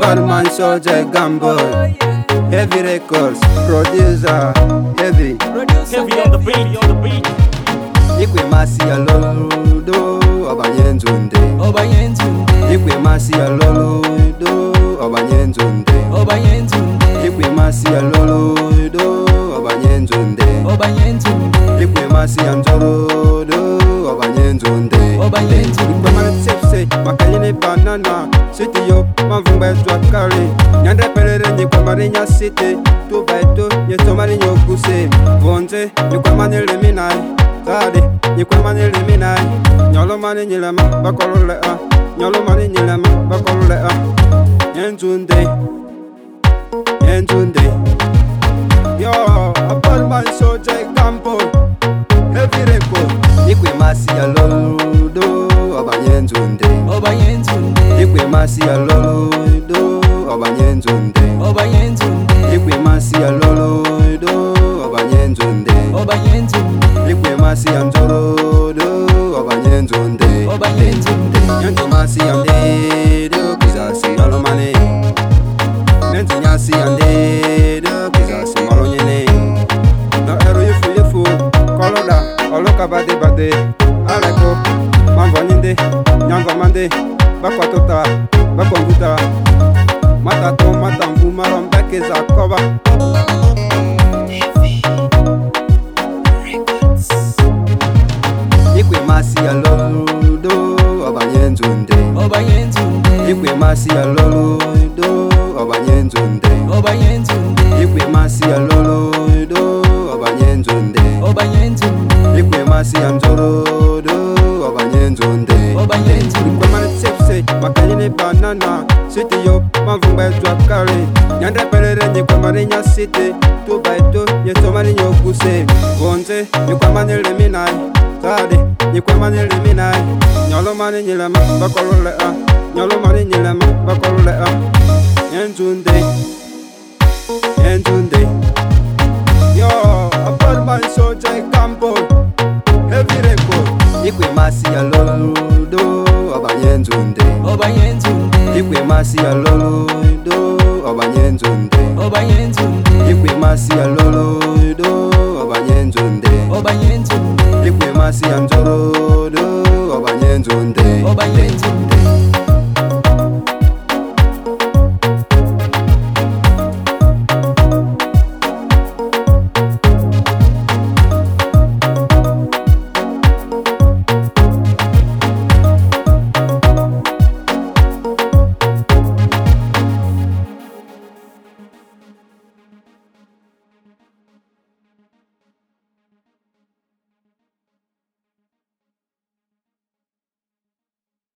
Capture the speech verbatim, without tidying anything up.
bad man soldier gamble. Heavy records, producer, heavy. Heavy on the beat, on the beat. Ikwe masi ya lolo, obanyenzunde. Obanyenzunde, Ikwe masi ya lolo, obanyenzunde. Obanyenzunde, Ikwe masi ya lolo, obanyenzunde. Obanyenzunde, Ikwe masi ya nzoro, obanyenzunde. Obanyenzunde, Ikwe mani sepse, makayene banana. City yo, mavumba jwa kare. Nyandre pelere nyikwe mani nya city. Tu baito, nyeto mani nyokuse. Vonze, nyikwe mani leminai. Zade, nyikwe mani leminai. Nyolo mani nyilema, bakolole a. Nyolo mani nyilema, bakolole a. Nyenzunde, Nyenzunde. Yo, a bad man soldier campo. Heavy record. Ikwe masi ya lolo, obanyenzunde. Obanyenzunde, Ikwe masi ya lolo, obanyenzunde. Obanyenzunde, Ikwe masi ya lolo, obanyenzunde. Obanyenzunde, Ikwe masi ya nzoro, obanyenzunde. Obanyenzunde, Nyento masi ya ndedo, kizasi yolo mane. Nyento nyasi ya ndedo, kizasi molo nyene. No ero yefu yefu, koloda, oloka bade bade. Aleko, mambo nyinde, nyamba mande. Bakwa tota, bakwa mbuta. Matato matambu marombeke za koba. Ikwe masi ya lolo, obanyenzunde. Obanyenzunde, Ikwe masi ya lolo, obanyenzunde. Obanyenzunde, Ikwe masi ya lolo, obanyenzunde. Obanyenzunde, Ikwe masi ya nzoro, obanyenzunde. Obanyenzunde, Ikwe mani sepse, makayene banana. City yo, mavumba jwa kare. Nyandre pelere nyikwe mani nya city. Tu baito, nyeto mani nyokuse. Vonze, nyikwe mani leminai. Zade, nyikwe mani leminai. Nyolo mani nyilema, bakolole a. Nyolo mani nyilema, bakolole a. Nyenzunde, Nyenzunde. Yo, a bad man soldier campo. Heavy record. Ikwe masi ya lolo, obanyenzunde. Obanyenzunde, Ikwe masi ya lolo, obanyenzunde. Obanyenzunde, Ikwe masi ya lolo, obanyenzunde. Obanyenzunde, Ikwe masi ya nzoro, obanyenzunde. Obanyenzunde.